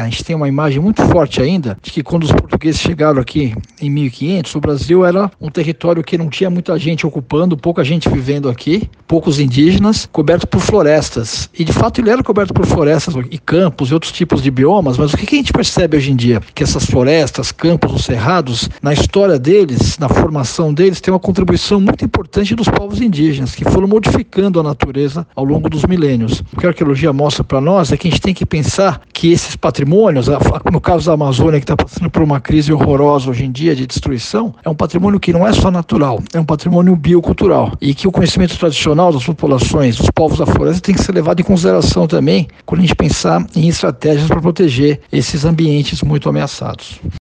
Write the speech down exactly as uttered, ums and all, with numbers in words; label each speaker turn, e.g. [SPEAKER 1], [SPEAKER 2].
[SPEAKER 1] a gente tem uma imagem muito forte ainda de que quando os portugueses chegaram aqui em mil e quinhentos, o Brasil era um território que não tinha muita gente ocupando, pouca gente vivendo aqui, poucos indígenas, coberto por florestas. E de fato ele era coberto por florestas e campos e outros tipos de biomas, mas o que a gente percebe hoje em dia? Que essas florestas, campos, os cerrados, na história deles, na formação deles, tem uma contribuição muito importante dos povos indígenas, que foram modificando a natureza ao longo dos milênios. O que a arqueologia mostra para nós é que a gente tem que pensar que esses patrimônios, no caso da Amazônia, que está passando por uma crise horrorosa hoje em dia de destruição, é um patrimônio que não é só natural, é um patrimônio biocultural. E que o conhecimento tradicional das populações, dos povos da floresta, tem que ser levado em consideração também quando a gente pensar em estratégias para proteger esses ambientes muito ameaçados.